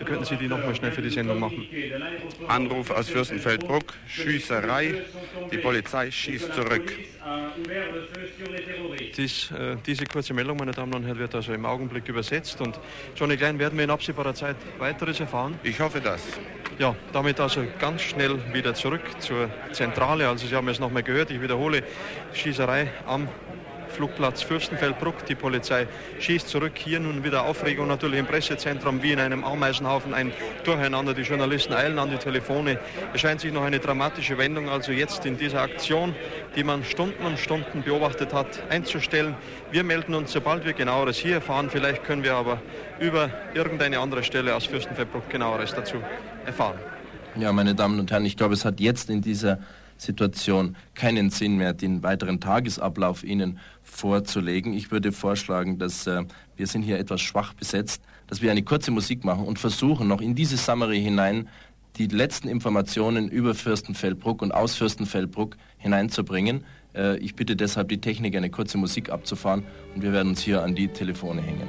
Könnten Sie die nochmal schnell für die Sendung machen? Anruf aus Fürstenfeldbruck, Schießerei, die Polizei schießt zurück. Diese kurze Meldung, meine Damen und Herren, wird also im Augenblick übersetzt und Johnny Klein, werden wir in absehbarer Zeit weiteres erfahren? Ich hoffe das. Ja, damit also ganz schnell wieder zurück zur Zentrale. Also Sie haben es nochmal gehört, ich wiederhole, Schießerei am Flugplatz Fürstenfeldbruck. Die Polizei schießt zurück. Hier nun wieder Aufregung natürlich im Pressezentrum wie in einem Ameisenhaufen. Ein Durcheinander. Die Journalisten eilen an die Telefone. Es scheint sich noch eine dramatische Wendung also jetzt in dieser Aktion, die man Stunden und Stunden beobachtet hat, einzustellen. Wir melden uns, sobald wir Genaueres hier erfahren. Vielleicht können wir aber über irgendeine andere Stelle aus Fürstenfeldbruck Genaueres dazu erfahren. Ja, meine Damen und Herren, ich glaube, es hat jetzt in dieser Situation keinen Sinn mehr, den weiteren Tagesablauf Ihnen vorzulegen. Ich würde vorschlagen, dass wir sind hier etwas schwach besetzt, dass wir eine kurze Musik machen und versuchen, noch in diese Summary hinein die letzten Informationen über Fürstenfeldbruck und aus Fürstenfeldbruck hineinzubringen. Ich bitte deshalb die Technik, eine kurze Musik abzufahren und wir werden uns hier an die Telefone hängen.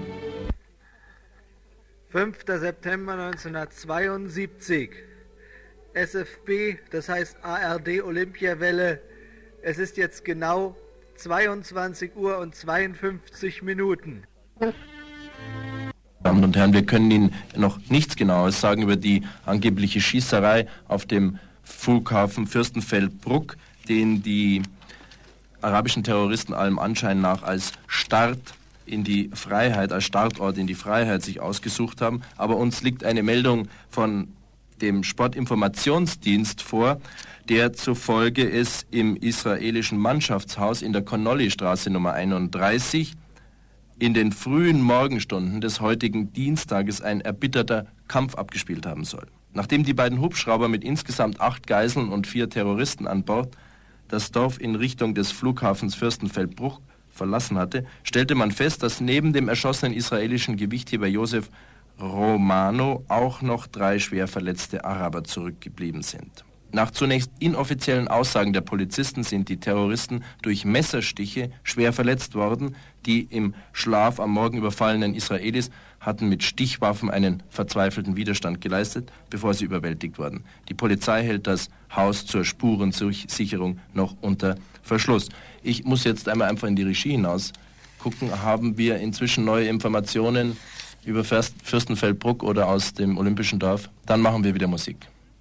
5. September 1972. SFB, das heißt ARD Olympiawelle. Es ist jetzt genau 22 Uhr und 52 Minuten. Damen und Herren, wir können Ihnen noch nichts Genaues sagen über die angebliche Schießerei auf dem Flughafen Fürstenfeldbruck, den die arabischen Terroristen allem Anschein nach als Start in die Freiheit, als Startort in die Freiheit sich ausgesucht haben. Aber uns liegt eine Meldung von dem Sportinformationsdienst vor, der zufolge es im israelischen Mannschaftshaus in der Connolly-Straße Nummer 31 in den frühen Morgenstunden des heutigen Dienstages ein erbitterter Kampf abgespielt haben soll. Nachdem die beiden Hubschrauber mit insgesamt 8 Geiseln und 4 Terroristen an Bord das Dorf in Richtung des Flughafens Fürstenfeldbruck verlassen hatte, stellte man fest, dass neben dem erschossenen israelischen Gewichtheber Josef Romano auch noch 3 schwer verletzte Araber zurückgeblieben sind. Nach zunächst inoffiziellen Aussagen der Polizisten sind die Terroristen durch Messerstiche schwer verletzt worden. Die im Schlaf am Morgen überfallenen Israelis hatten mit Stichwaffen einen verzweifelten Widerstand geleistet, bevor sie überwältigt wurden. Die Polizei hält das Haus zur Spurensicherung noch unter Verschluss. Ich muss jetzt einmal einfach in die Regie hinaus gucken. Haben wir inzwischen neue Informationen über Fürstenfeldbruck oder aus dem Olympischen Dorf? Dann machen wir wieder Musik.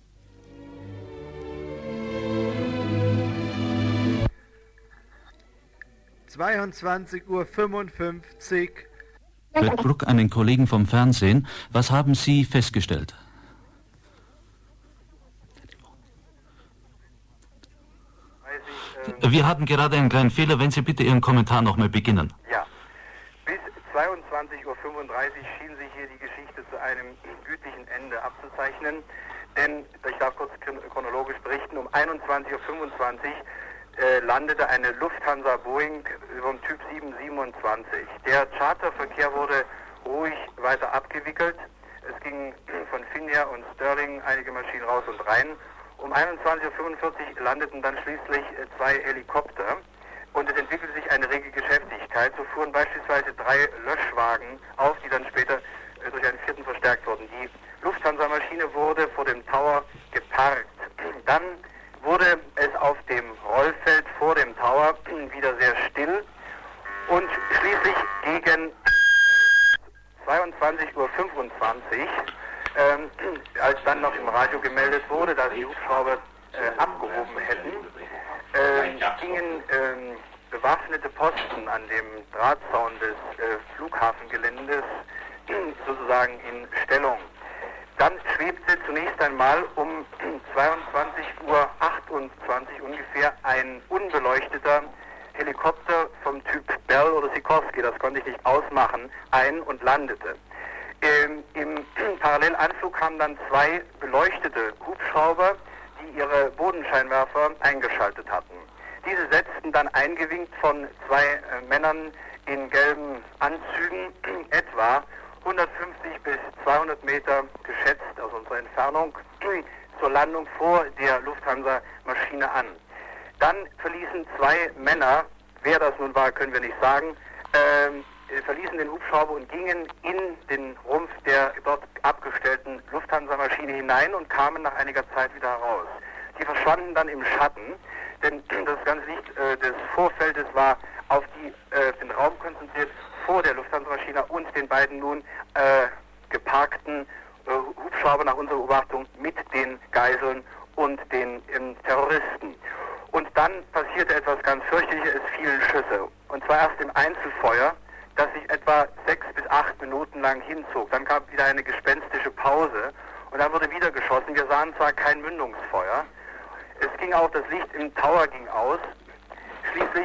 Uhr 55. Feldbruck, einen Kollegen vom Fernsehen. Was haben Sie festgestellt? Wir hatten gerade einen kleinen Fehler. Wenn Sie bitte Ihren Kommentar nochmal beginnen. Ja. Bis 22:35 Uhr schien sich hier die Geschichte zu einem gütlichen Ende abzuzeichnen. Denn, ich darf kurz chronologisch berichten, um 21:25 Uhr landete eine Lufthansa Boeing vom Typ 727. Der Charterverkehr wurde ruhig weiter abgewickelt. Es ging von Finnair und Sterling einige Maschinen raus und rein. Um 21:45 Uhr landeten dann schließlich 2 Helikopter und es entwickelte sich eine rege Geschäftigkeit. So fuhren beispielsweise 3 Löschwagen auf, die dann später durch einen 4. verstärkt wurden. Die Lufthansa-Maschine wurde vor dem Tower geparkt. Dann wurde es auf dem Rollfeld vor dem Tower wieder sehr still und schließlich gegen 22:25 Uhr, als dann noch im Radio gemeldet wurde, dass die Hubschrauber abgehoben hätten, gingen bewaffnete Posten an dem Drahtzaun des Flughafengeländes sozusagen in Stellung. Dann schwebte zunächst einmal um 22:28 Uhr ungefähr ein unbeleuchteter Helikopter vom Typ Bell oder Sikorsky, das konnte ich nicht ausmachen, ein und landete. Im Parallelanflug kamen dann 2 beleuchtete Hubschrauber, die ihre Bodenscheinwerfer eingeschaltet hatten. Diese setzten dann eingewinkt von 2 Männern in gelben Anzügen etwa 150 bis 200 Meter geschätzt aus unserer Entfernung zur Landung vor der Lufthansa-Maschine an. Dann verließen 2 Männer, wer das nun war, können wir nicht sagen, verließen den Hubschrauber und gingen in den Rumpf der dort abgestellten Lufthansa-Maschine hinein und kamen nach einiger Zeit wieder heraus. Die verschwanden dann im Schatten, denn das ganze Licht des Vorfeldes war auf den Raum konzentriert vor der Lufthansa-Maschine und den beiden nun geparkten Hubschrauber nach unserer Beobachtung mit den Geiseln und den Terroristen. Und dann passierte etwas ganz fürchterliches, es fielen Schüsse. Und zwar erst im Einzelfeuer, das sich etwa 6 bis 8 Minuten lang hinzog. Dann gab wieder eine gespenstische Pause und dann wurde wieder geschossen. Wir sahen zwar kein Mündungsfeuer, es ging auch, das Licht im Tower ging aus. Schließlich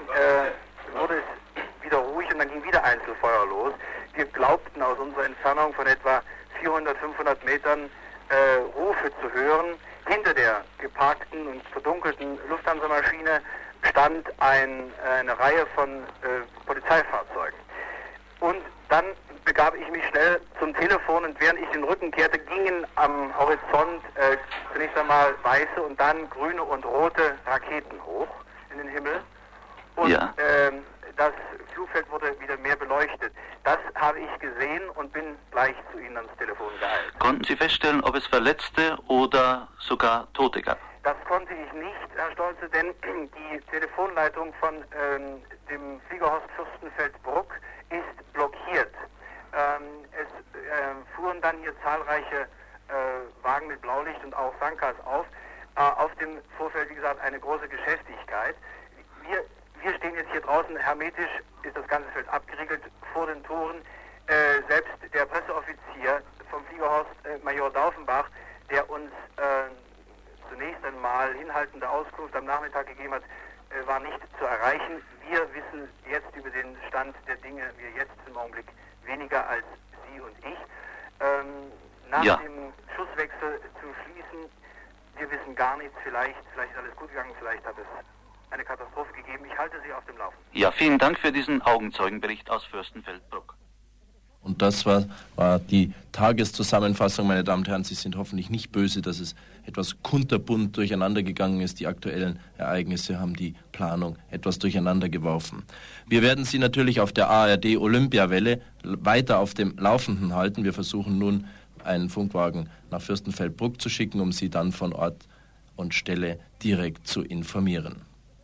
wurde es wieder ruhig und dann ging wieder Einzelfeuer los. Wir glaubten aus unserer Entfernung von etwa 400, 500 Metern Rufe zu hören. Hinter der geparkten und verdunkelten Lufthansa-Maschine stand eine Reihe von Polizeifahrzeugen. Und dann begab ich mich schnell zum Telefon und während ich den Rücken kehrte, gingen am Horizont zunächst einmal weiße und dann grüne und rote Raketen hoch in den Himmel. Und ja. Das Flugfeld wurde wieder mehr beleuchtet. Das habe ich gesehen und bin gleich zu Ihnen ans Telefon geeilt. Konnten Sie feststellen, ob es Verletzte oder sogar Tote gab? Das konnte ich nicht, Herr Stolze, denn die Telefonleitung von dem Fliegerhorst Fürstenfeldbruck ist blockiert. Es fuhren dann hier zahlreiche Wagen mit Blaulicht und auch Sankas auf. Auf dem Vorfeld, wie gesagt, eine große Geschäftigkeit. Wir stehen jetzt hier draußen, hermetisch ist das ganze Feld abgeriegelt vor den Toren. Selbst der Presseoffizier vom Fliegerhorst, Major Daufenbach, der uns zunächst einmal hinhaltende Auskunft am Nachmittag gegeben hat, war nicht zu erreichen. Wir wissen jetzt über den Stand der Dinge, wir jetzt im Augenblick weniger als Sie und ich. Nach dem Schusswechsel zu schließen, wir wissen gar nichts, vielleicht ist alles gut gegangen, vielleicht hat es eine Katastrophe gegeben. Ich halte Sie auf dem Laufenden. Ja, vielen Dank für diesen Augenzeugenbericht aus Fürstenfeldbruck. Und das war die Tageszusammenfassung, meine Damen und Herren. Sie sind hoffentlich nicht böse, dass es etwas kunterbunt durcheinander gegangen ist. Die aktuellen Ereignisse haben die Planung etwas durcheinander geworfen. Wir werden Sie natürlich auf der ARD Olympiawelle weiter auf dem Laufenden halten. Wir versuchen nun, einen Funkwagen nach Fürstenfeldbruck zu schicken, um Sie dann von Ort und Stelle direkt zu informieren.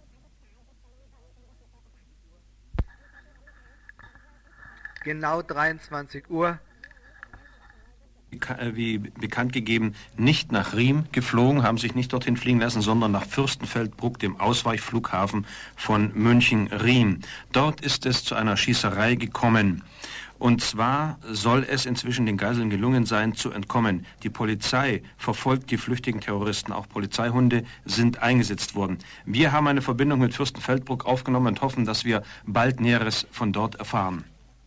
Genau 23 Uhr. Wie bekannt gegeben, nicht nach Riem geflogen, haben sich nicht dorthin fliegen lassen, sondern nach Fürstenfeldbruck, dem Ausweichflughafen von München-Riem. Dort ist es zu einer Schießerei gekommen. Und zwar soll es inzwischen den Geiseln gelungen sein, zu entkommen. Die Polizei verfolgt die flüchtigen Terroristen. Auch Polizeihunde sind eingesetzt worden. Wir haben eine Verbindung mit Fürstenfeldbruck aufgenommen und hoffen, dass wir bald Näheres von dort erfahren.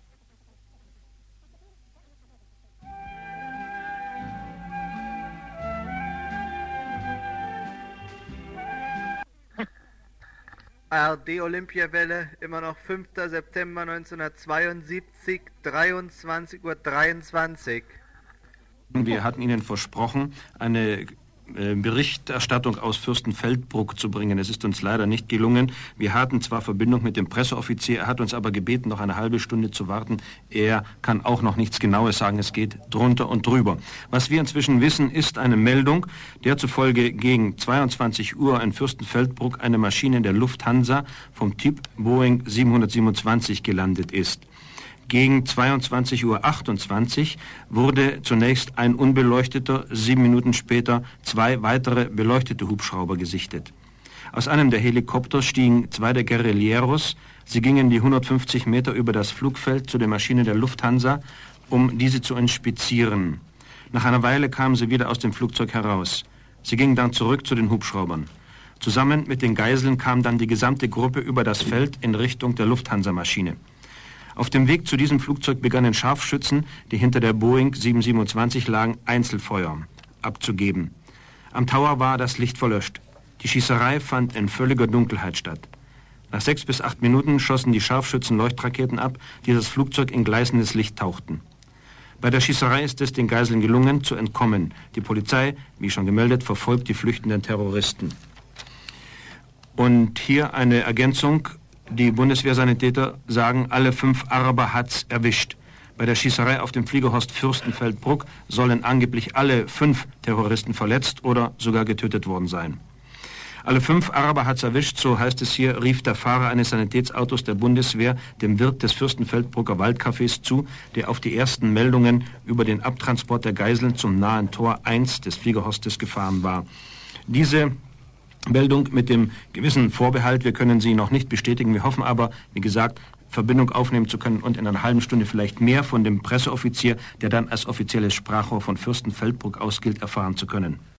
ARD Olympiawelle, immer noch 5. September 1972, 23:23 Uhr. Wir hatten Ihnen versprochen, eine Berichterstattung aus Fürstenfeldbruck zu bringen. Es ist uns leider nicht gelungen. Wir hatten zwar Verbindung mit dem Presseoffizier, er hat uns aber gebeten, noch eine halbe Stunde zu warten. Er kann auch noch nichts Genaues sagen, es geht drunter und drüber. Was wir inzwischen wissen, ist eine Meldung, der zufolge gegen 22 Uhr in Fürstenfeldbruck eine Maschine der Lufthansa vom Typ Boeing 727 gelandet ist. Gegen 22:28 Uhr wurde zunächst ein unbeleuchteter, 7 Minuten später 2 weitere beleuchtete Hubschrauber gesichtet. Aus einem der Helikopter stiegen 2 der Guerilleros. Sie gingen die 150 Meter über das Flugfeld zu der Maschine der Lufthansa, um diese zu inspizieren. Nach einer Weile kamen sie wieder aus dem Flugzeug heraus. Sie gingen dann zurück zu den Hubschraubern. Zusammen mit den Geiseln kam dann die gesamte Gruppe über das Feld in Richtung der Lufthansa-Maschine. Auf dem Weg zu diesem Flugzeug begannen Scharfschützen, die hinter der Boeing 727 lagen, Einzelfeuer abzugeben. Am Tower war das Licht verlöscht. Die Schießerei fand in völliger Dunkelheit statt. Nach 6 bis 8 Minuten schossen die Scharfschützen Leuchtraketen ab, die das Flugzeug in gleißendes Licht tauchten. Bei der Schießerei ist es den Geiseln gelungen, zu entkommen. Die Polizei, wie schon gemeldet, verfolgt die flüchtenden Terroristen. Und hier eine Ergänzung. Die Bundeswehrsanitäter sagen, alle 5 Araber hat's erwischt. Bei der Schießerei auf dem Fliegerhorst Fürstenfeldbruck sollen angeblich alle 5 Terroristen verletzt oder sogar getötet worden sein. Alle 5 Araber hat's erwischt, so heißt es hier, rief der Fahrer eines Sanitätsautos der Bundeswehr dem Wirt des Fürstenfeldbrucker Waldcafés zu, der auf die ersten Meldungen über den Abtransport der Geiseln zum nahen Tor 1 des Fliegerhorstes gefahren war. Diese Meldung mit dem gewissen Vorbehalt, wir können sie noch nicht bestätigen, wir hoffen aber, wie gesagt, Verbindung aufnehmen zu können und in einer halben Stunde vielleicht mehr von dem Presseoffizier, der dann als offizielles Sprachrohr von Fürstenfeldbruck ausgilt, erfahren zu können.